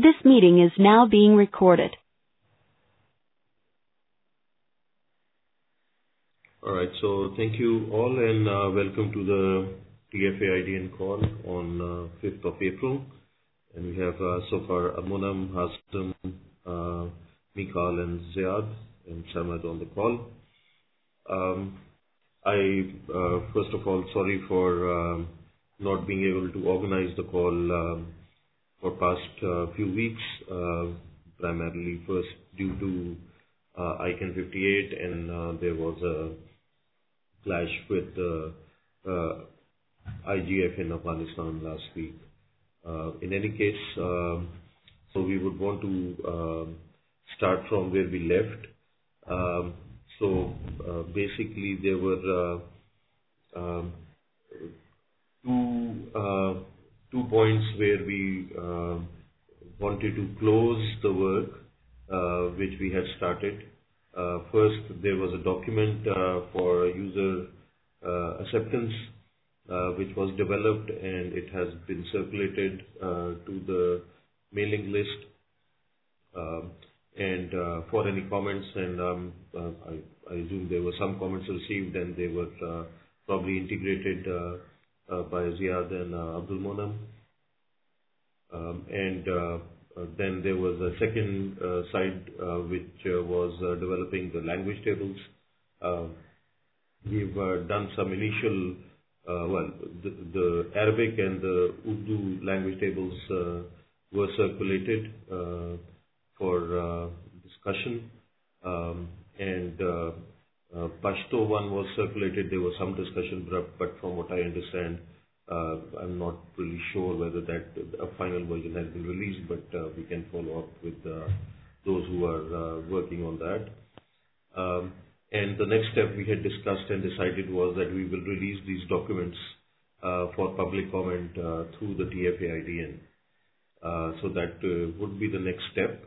This meeting is now being recorded. All right, so thank you all and welcome to the TFA IDN call on 5th of April. And we have so far Al-Monam, Hassan, Mikhail and Ziad and Samad on the call. First of all, sorry for not being able to organize the call for past few weeks, primarily first due to ICANN 58 and there was a clash with IGF in Afghanistan last week. In any case, so we would want to start from where we left. Basically there were two points where we wanted to close the work which we had started. First, there was a document for user acceptance which was developed and it has been circulated to the mailing list and for any comments, and I assume there were some comments received and they were probably integrated by Ziad and Abdul Monam. Then there was a second side which was developing the language tables. We've done some initial, the Arabic and the Urdu language tables were circulated for discussion. Pashto one was circulated. There was some discussion, but from what I understand, I'm not really sure whether that a final version has been released, but we can follow up with those who are working on that. And the next step we had discussed and decided was that we will release these documents for public comment through the TFA IDN. So that would be the next step.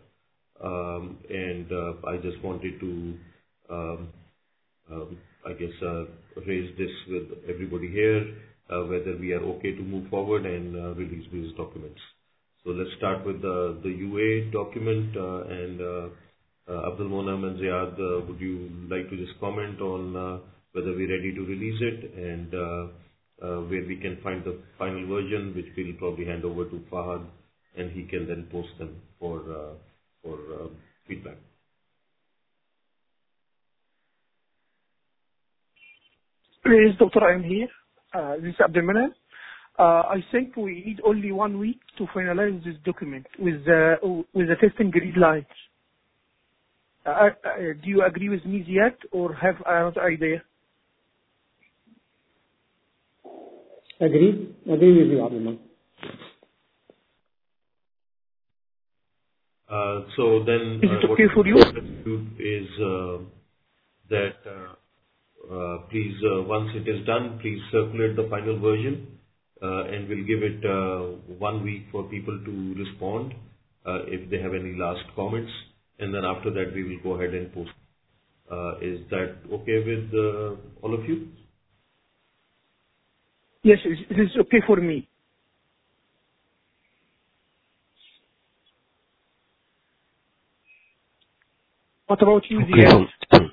I just wanted to, raise this with everybody here, whether we are okay to move forward and release these documents. So let's start with the UA document and Abdul Monam and Ziad, would you like to just comment on whether we're ready to release it and where we can find the final version, which we'll probably hand over to Fahad and he can then post them for feedback. Please, Dr. I'm here. This is Abdul Manan. I think we need only 1 week to finalize this document with the testing guidelines. Do you agree with me yet, or have another idea? Agree with you, Abdul Manan. So then, is it okay for you? Is that please, once it is done, please circulate the final version, and we'll give it 1 week for people to respond if they have any last comments, and then after that we will go ahead and post. Is that okay with all of you? Yes, it is okay for me. What about you, Ziad?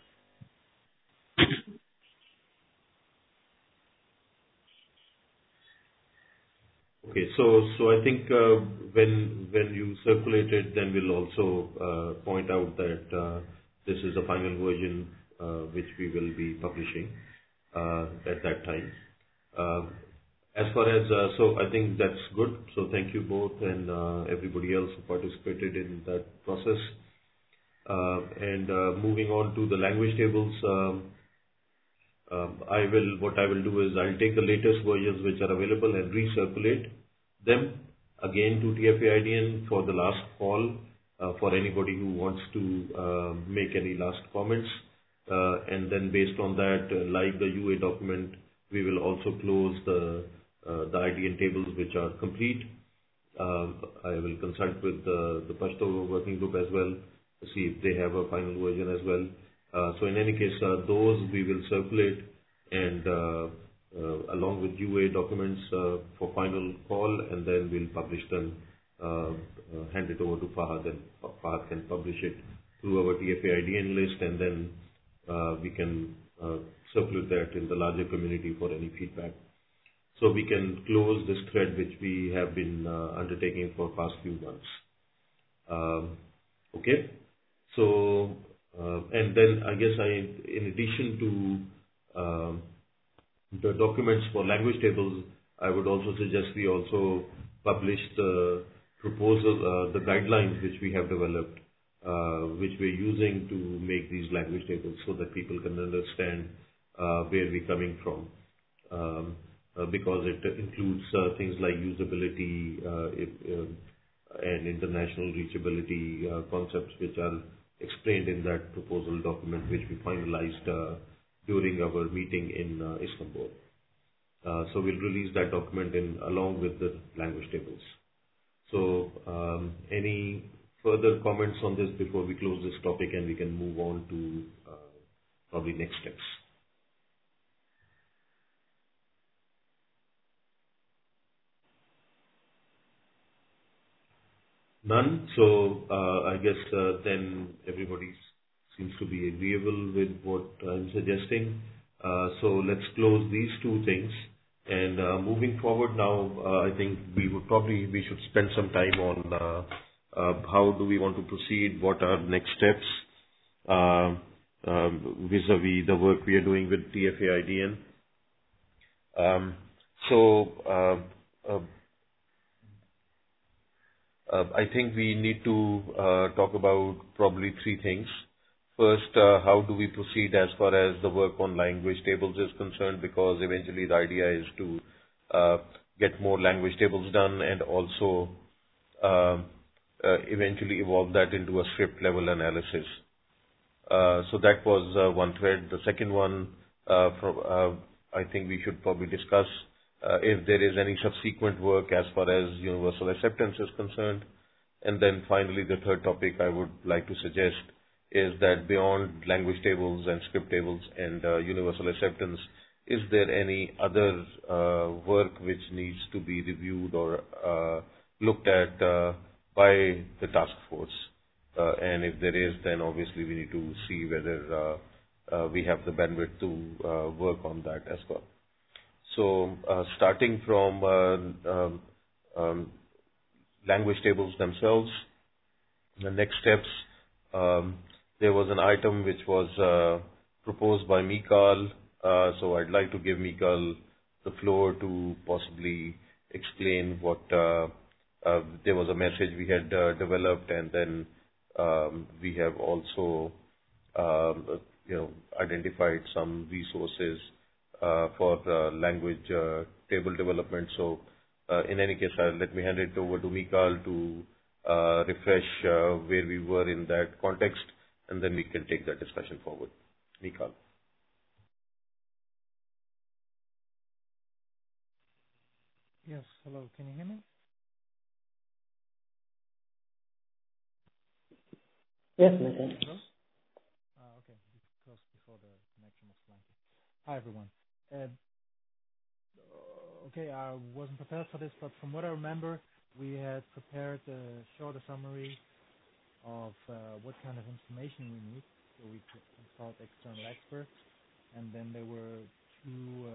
Okay, so I think when you circulate it, then we'll also point out that this is the final version which we will be publishing at that time. As far as so I think that's good. So thank you both and everybody else who participated in that process. Moving on to the language tables, what I will do is I'll take the latest versions which are available and recirculate them again to TFA IDN for the last call for anybody who wants to make any last comments. And then based on that, like the UA document, we will also close the IDN tables which are complete. I will consult with the Pashto working group as well to see if they have a final version as well. So in any case, those we will circulate and along with UA documents for final call, and then we'll publish them hand it over to Fahad, and Fahad can publish it through our TFA IDN list, and then we can circulate that in the larger community for any feedback. So we can close this thread which we have been undertaking for past few months. Okay. So, and then I guess in addition to the documents for language tables, I would also suggest we also publish the proposal, the guidelines which we have developed, which we're using to make these language tables so that people can understand where we're coming from. Because it includes things like usability and international reachability concepts which are explained in that proposal document which we finalized during our meeting in Istanbul. So we'll release that document along with the language tables. So any further comments on this before we close this topic and we can move on to probably next steps? None. So I guess then everybody seems to be agreeable with what I'm suggesting. So let's close these two things. And moving forward now, I think we should spend some time on how do we want to proceed, what are next steps vis-a-vis the work we are doing with TFA IDN. I think we need to talk about probably three things. First, how do we proceed as far as the work on language tables is concerned, because eventually the idea is to get more language tables done and also eventually evolve that into a script level analysis. So that was one thread. The second one, I think we should probably discuss if there is any subsequent work as far as universal acceptance is concerned. And then finally, the third topic I would like to suggest is that beyond language tables and script tables and universal acceptance, is there any other work which needs to be reviewed or looked at by the task force? And if there is, then obviously we need to see whether we have the bandwidth to work on that as well. So starting from language tables themselves, the next steps, there was an item which was proposed by Mikal. So I'd like to give Mikal the floor to possibly explain what there was a message we had developed, and then we have also identified some resources for language table development. So in any case, let me hand it over to Mikal to refresh where we were in that context, and then we can take that discussion forward. Mikal. Yes, hello, can you hear me? Yes, Nathan. Hello? Okay, because before the connection was blank. Hi, everyone. Okay, I wasn't prepared for this, but from what I remember, we had prepared a shorter summary of what kind of information we need, so we could consult external experts. And then there were two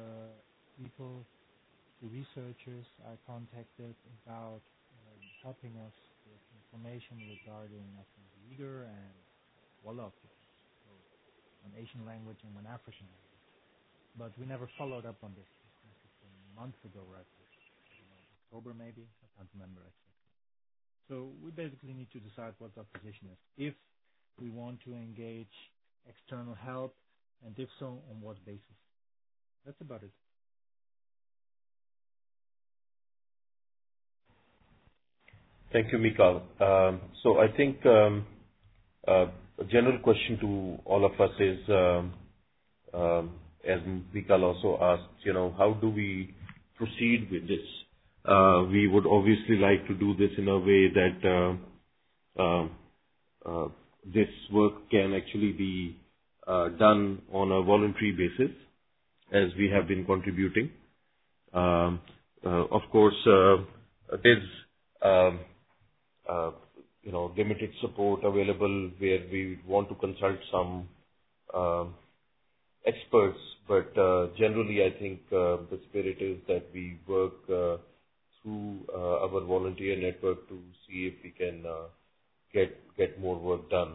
researchers I contacted about helping us with information regarding, I think, Uyghur and Wolof, so one Asian language and one African language. But we never followed up on this. This is a month ago, right? October maybe, I can't remember exactly. So we basically need to decide what our position is. If we want to engage external help, and if so, on what basis. That's about it. Thank you, Mikal. So I think a general question to all of us is, as Mikal also asked, how do we proceed with this? We would obviously like to do this in a way that this work can actually be done on a voluntary basis, as we have been contributing. Of course, there's limited support available where we want to consult some experts. But generally, I think the spirit is that we work through our volunteer network to see if we can get more work done.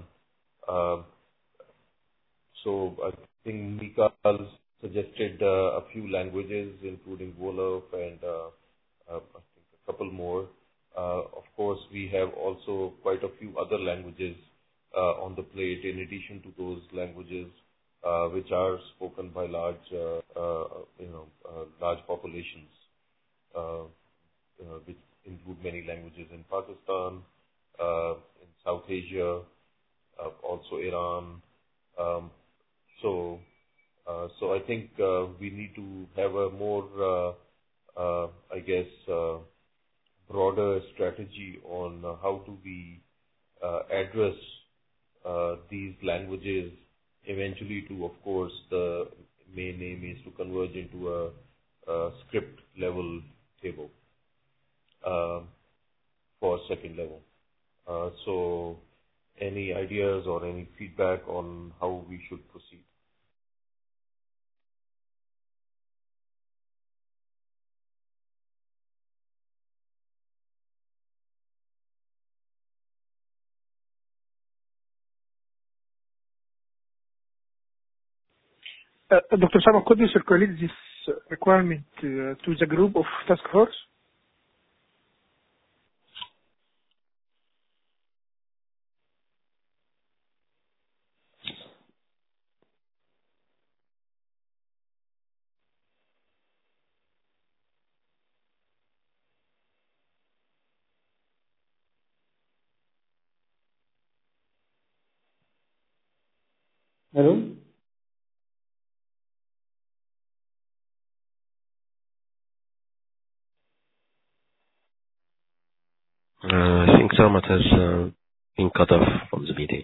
So I think Mika suggested a few languages, including Wolof and I think a couple more. Of course, we have also quite a few other languages on the plate in addition to those languages which are spoken by large populations, which include many languages in Pakistan, in South Asia, also Iran. So I think we need to have a more, broader strategy on how do we address these languages eventually to, of course, the main aim is to converge into a script level table for second level. So any ideas or any feedback on how we should proceed? Dr. Sama, could you circulate this requirement to the group of task force? Hello? I think Sarmat has been cut off from the meeting.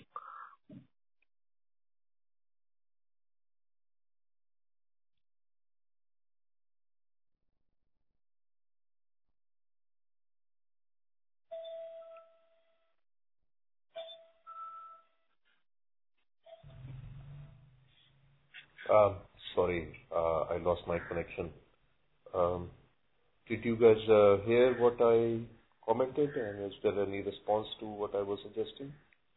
Sorry, I lost my connection. Did you guys hear what I commented, and is there any response to what I was suggesting?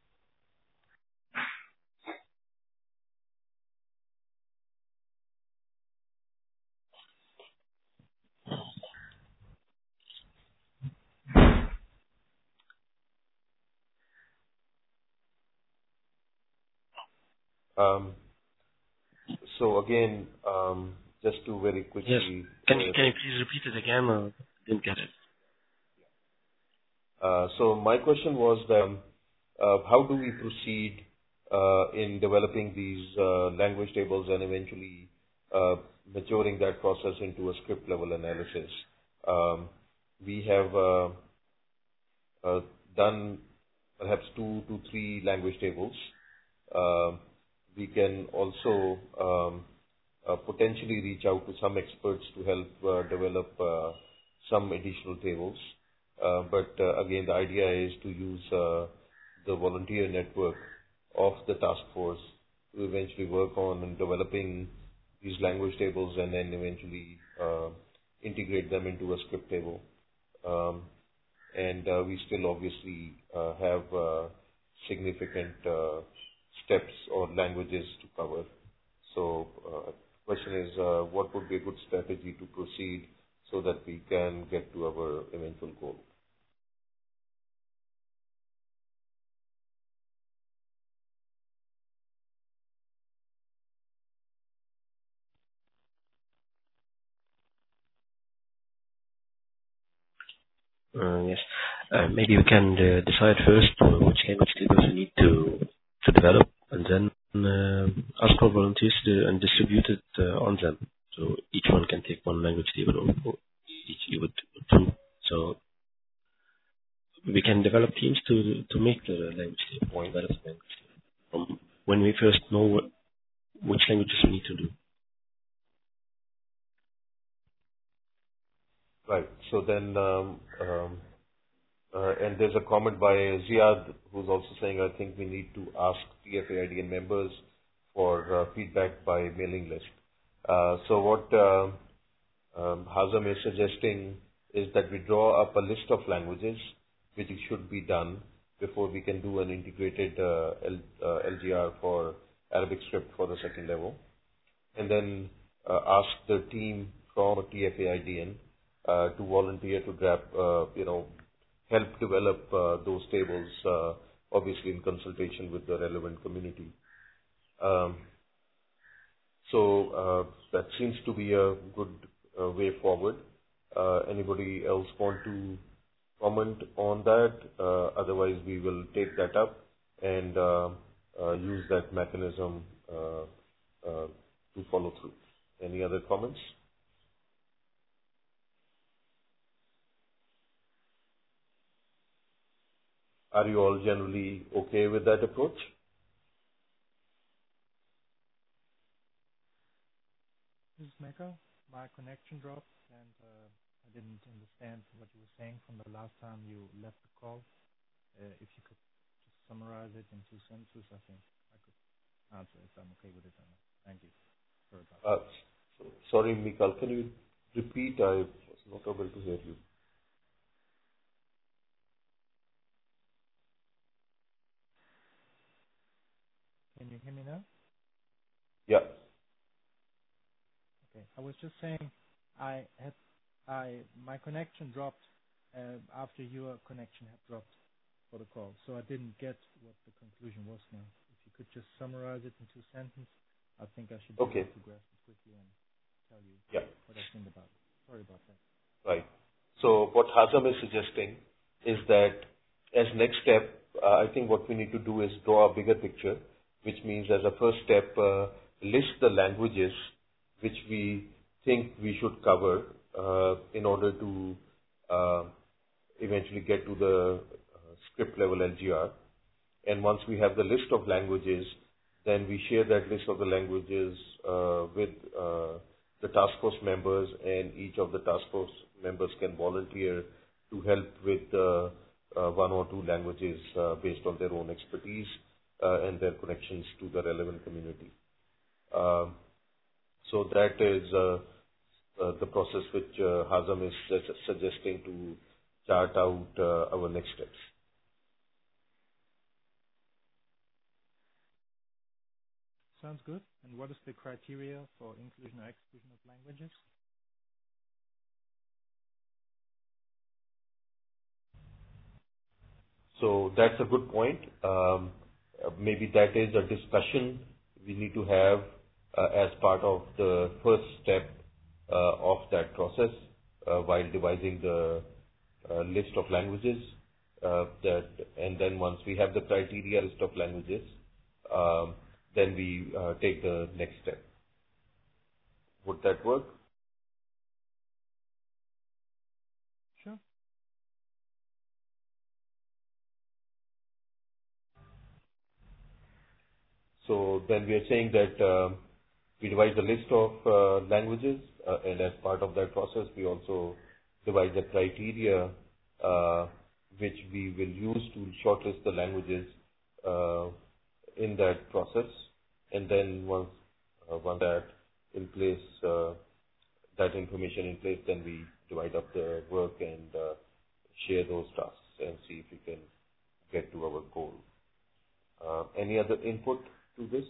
So again, just to very quickly... Yes. Can you please repeat it again? I didn't get it. So my question was that how do we proceed in developing these language tables and eventually maturing that process into a script level analysis? We have done perhaps 2 to 3 language tables. We can also potentially reach out to some experts to help develop some additional tables. But again, the idea is to use the volunteer network of the task force to eventually work on developing these language tables and then eventually integrate them into a script table. And we still obviously have significant steps or languages to cover. So question is, what would be a good strategy to proceed so that we can get to our eventual goal? Yes. Maybe we can decide first which language tables we need to develop, and then ask our volunteers and distribute it on them. So each one can take one language table, or each would 2. So we can develop teams to make the language table, develop the language table. When we first know which languages we need to do. Right. So then And there's a comment by Ziad who's also saying, I think we need to ask TFAIDN members for feedback by mailing list. So what Hazem is suggesting is that we draw up a list of languages which should be done before we can do an integrated LGR for Arabic script for the second level. And then ask the team from TFAIDN to volunteer to help develop those tables, obviously in consultation with the relevant community. So that seems to be a good way forward. Anybody else want to comment on that? Otherwise, we will take that up and use that mechanism to follow through. Any other comments? Are you all generally okay with that approach? This is Mecca. My connection dropped, and I didn't understand what you were saying from the last time you left the call. If you could just summarize it in 2 sentences, I think I could answer if I'm okay with it or not. Thank you. Sorry about that. Sorry, Mikhail, can you repeat? I was not able to hear you. Can you hear me now? Yeah. Okay. I was just saying my connection dropped after your connection had dropped for the call, so I didn't get what the conclusion was now. If you could just summarize it in 2 sentences, I think I should be able to grasp it quickly and tell you what I think about it. Sorry about that. Right. So what Hazem is suggesting is that as next step, I think what we need to do is draw a bigger picture, which means as a first step, list the languages which we think we should cover in order to eventually get to the script level LGR. And once we have the list of languages, then we share that list of the languages with the task force members, and each of the task force members can volunteer to help with 1 or 2 languages based on their own expertise and their connections to the relevant community. So that is the process which Hazem is suggesting to chart out our next steps. Sounds good. And what is the criteria for inclusion or exclusion of languages? So that's a good point. Maybe that is a discussion we need to have as part of the first step of that process while devising the list of languages. And then once we have the criteria list of languages, then we take the next step. Would that work? Sure. So then we are saying that we devise the list of languages, and as part of that process, we also devise the criteria which we will use to shortlist the languages in that process. And then once that in place, that information in place, then we divide up the work and share those tasks and see if we can get to our goal. Any other input to this?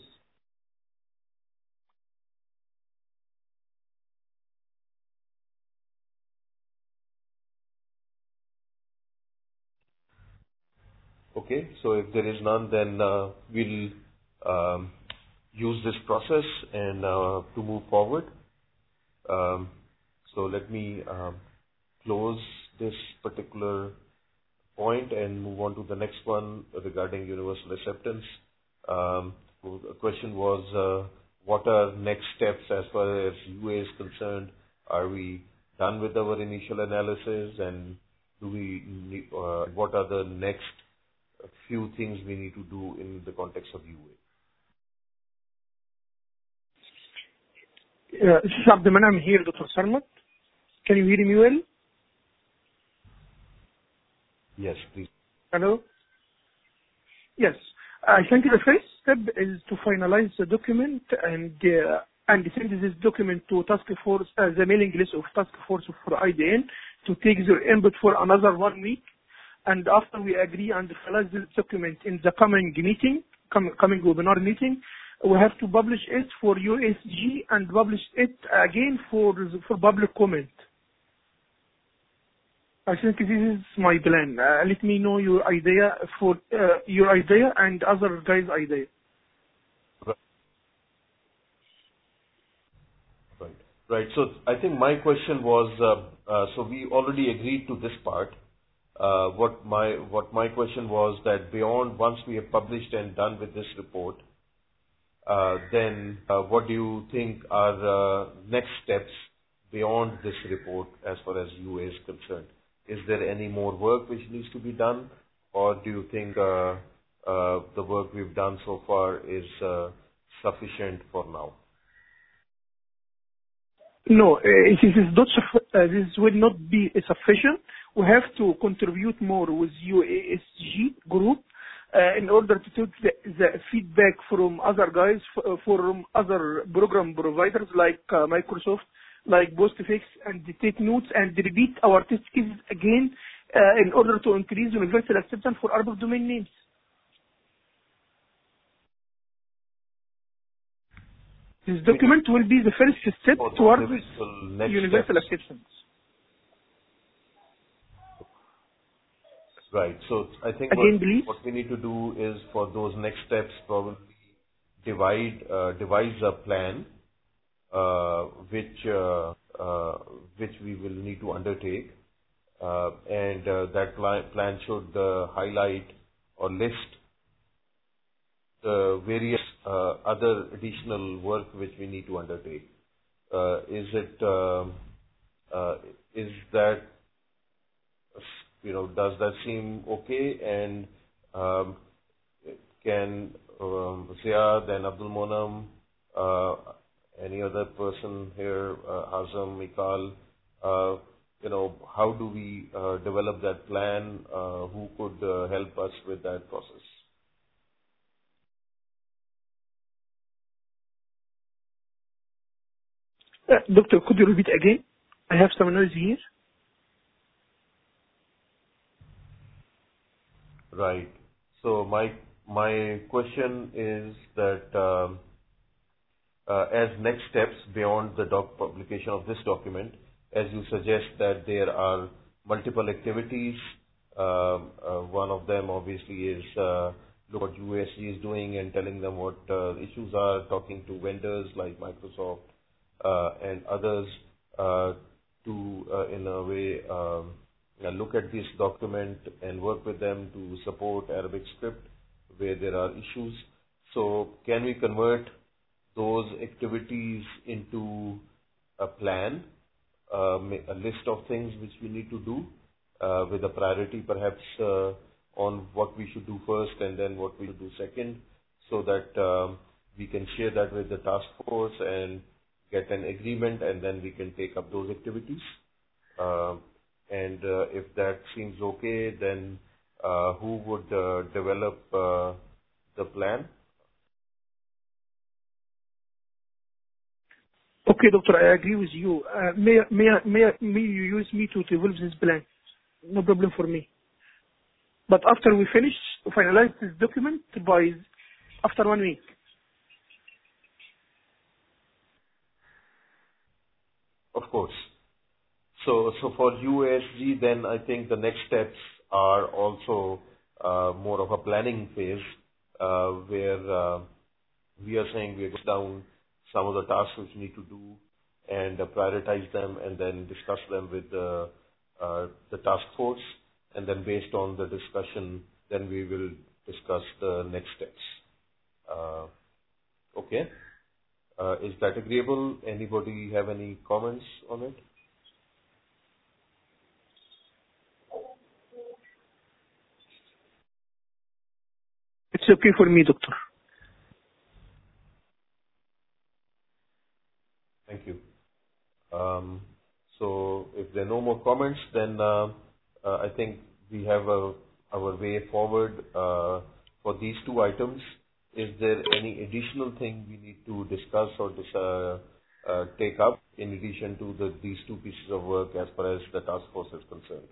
Okay, so if there is none, then we'll use this process and to move forward. So let me close this particular point and move on to the next one regarding universal acceptance. The question was, what are next steps as far as UA is concerned? Are we done with our initial analysis, and do we need, what are the next few things we need to do in the context of UA? This is Abdelmanan here, Dr. Sarmat. Can you hear me well? Yes, please. Hello? Yes. I think the first step is to finalize the document and send this document to task force, the mailing list of task force for IDN to take their input for another 1 week. And after we agree and finalize this document in the coming meeting, coming webinar meeting, we have to publish it for USG and publish it again for public comment. I think this is my plan. Let me know your idea and other guys' idea. Right. So I think my question was, so we already agreed to this part. What my question was that beyond once we have published and done with this report, then what do you think are next steps beyond this report as far as UA is concerned? Is there any more work which needs to be done, or do you think the work we've done so far is sufficient for now? No, this will not be sufficient. We have to contribute more with UASG group in order to take the feedback from other guys, from other program providers like Microsoft, like Postfix, and take notes and repeat our test cases again in order to increase universal acceptance for Arabic domain names. This document will be the first step towards universal acceptance. Right. So I think what we need to do is for those next steps probably devise a plan which we will need to undertake, and that plan should highlight or list the various other additional work which we need to undertake. Is that, does that seem okay? And can Ziad and Abdul Monam, any other person here, Azam, Mikal, how do we develop that plan? Who could help us with that process? Doctor, could you repeat again? I have some noise here. Right. So my question is that as next steps beyond the publication of this document, as you suggest that there are multiple activities. One of them obviously is look what USG is doing and telling them what issues are, talking to vendors like Microsoft and others to, in a way, look at this document and work with them to support Arabic script where there are issues. So can we convert those activities into a plan, a list of things which we need to do with a priority perhaps on what we should do first and then what we should do second, so that we can share that with the task force and get an agreement, and then we can take up those activities. And if that seems okay, then who would develop the plan? Okay, doctor, I agree with you. May you use me to develop this plan? No problem for me. But after we finalize this document after 1 week. Of course. So for UASG, then I think the next steps are also more of a planning phase, where we are saying we are down some of the tasks which we need to do and prioritize them, and then discuss them with the task force, and then based on the discussion, then we will discuss the next steps. Okay. Is that agreeable? Anybody have any comments on it? It's okay for me, doctor. Thank you. So if there are no more comments, then I think we have our way forward for these two items. Is there any additional thing we need to discuss or take up in addition to these two pieces of work as far as the task force is concerned?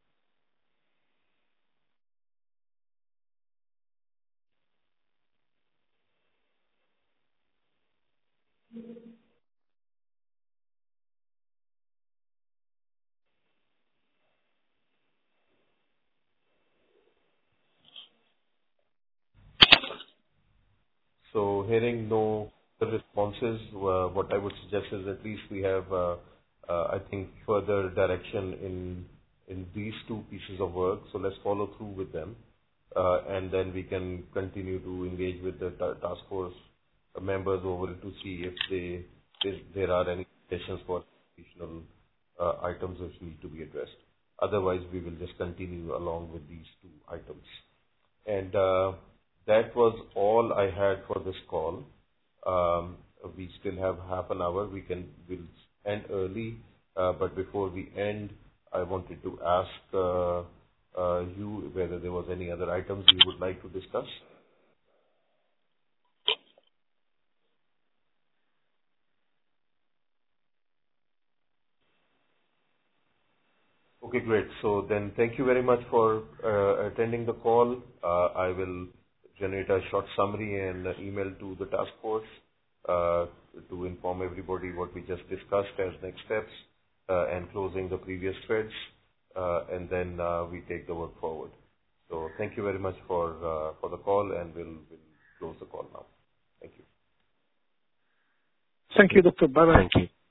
So hearing no responses, what I would suggest is at least we have, I think, further direction in these two pieces of work. So let's follow through with them, and then we can continue to engage with the task force members over to see if there are any suggestions for additional items which need to be addressed. Otherwise, we will just continue along with these two items. And that was all I had for this call. We still have half an hour. We'll end early, but before we end, I wanted to ask you whether there was any other items you would like to discuss. Okay, great. So then thank you very much for attending the call. I will generate a short summary and email to the task force to inform everybody what we just discussed as next steps and closing the previous threads, and then we take the work forward. So thank you very much for the call, and we'll close the call now. Thank you. Thank you, Dr. Bye-bye. Thank you.